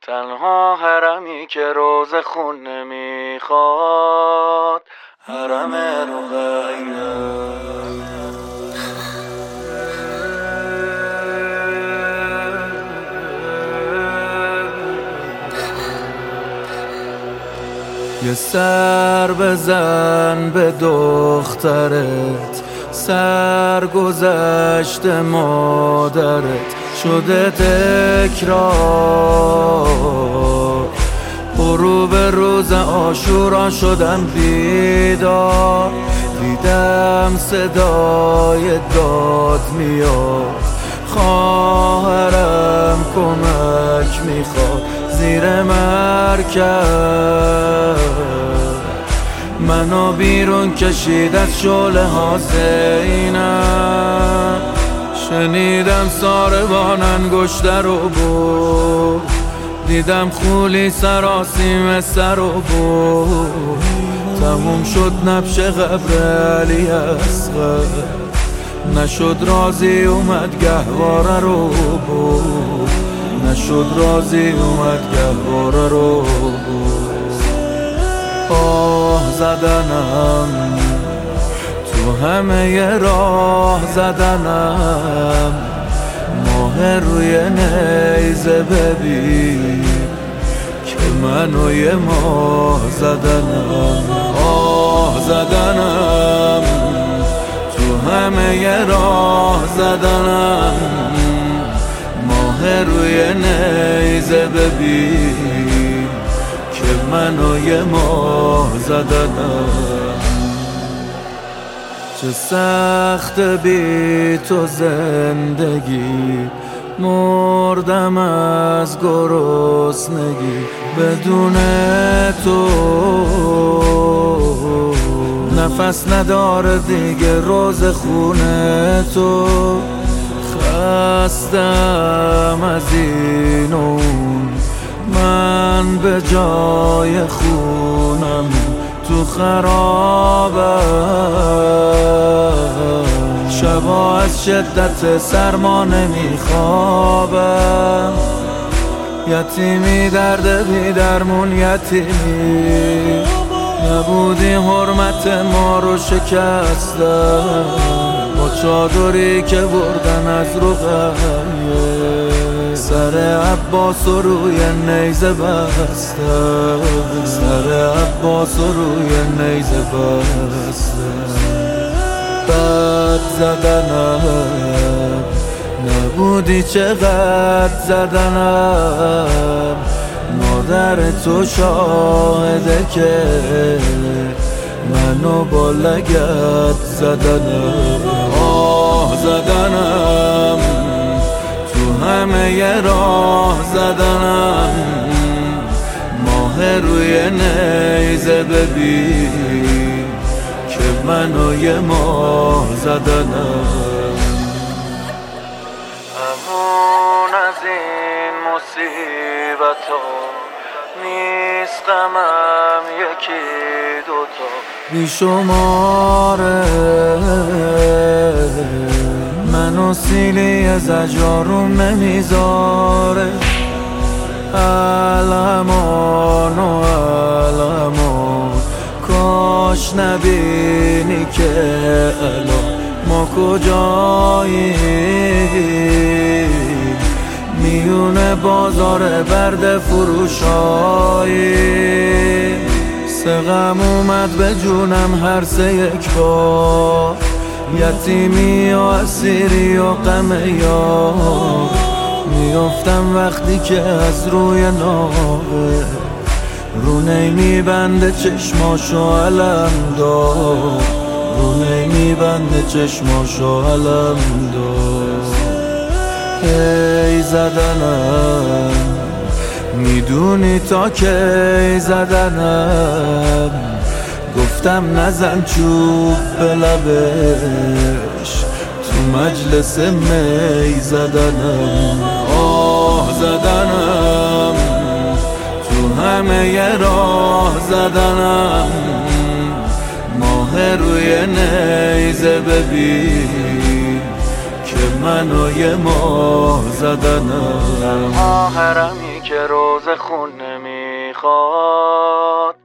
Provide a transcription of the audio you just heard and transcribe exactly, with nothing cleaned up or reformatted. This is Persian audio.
تنها حرمی که روز خون نمیخواد حرم رقیه. یه سر بزن به دخترت، سرگذشت مادرت شده تکرار. غروب روز عاشورا شدم بیدار، دیدم صدای داد میاد. خواهرم کمک میخواد زیر مرکب، منو بیرون کشید از شعله ها زینب. شنیدم ساربان انگشتر رو بود، دیدم خولی سراسیم سر رو بود. تموم شد نبش قبر علی اصغر، نشد رازی اومد گهواره رو بود. نشد رازی اومد گهواره رو بود. آه زدنم تو همه راه زدنم، ماه روی نیزه ببین که منو یه ماه زدنم. آه زدنم تو همه راه زدنم، ماه روی نیزه ببین که منو یه ماه زدنم. چه سخت بی تو زندگی، مردم از گرسنگی بدون تو. نفس نداره دیگه روز خونه تو، خستم از این اون. من به جای خونم تو خرابم، شبا از شدت سرما نمیخوابم. یتیمی درد بی درمون یتیمی، نبودی حرمت ما رو شکستم. با چادری که بردن از رقیه، سر عباس روی نیزه بستم. سر عباس روی نیزه بستم. بد زدنم نبودی چقدر زدنم، مادر تو شاهده که منو با لگد زدنم. آه زدنم تو همه راه زدنم، ماه روی نیزه ببین که منو یه ماه زدنم. امون از این مصیبتا نیست غمم یکی دوتا بی شماره. منو سیلی زجارون نمیذاره. الهمان و الهمان کاش نبینی که الان ما کجاییم. میونه بازار برد فروشایی، سه غم اومد به جونم هر سه یک بار. یتیمی و اسیری و غم یار، میافتم وقتی که از روی ناقه رونه میبنده چشماشو علم دار. رونه میبنده چشماشو علم دار. ای زدنم میدونی تا کی زدنم، گفتم نزن چوب به لبش تو مجلس می زدنم. آه زدنم تو همه راه زدنم، ماه روی نیزه ببین که منو یه ماه زدنم. تنها حرمی که روز خون نمیخواد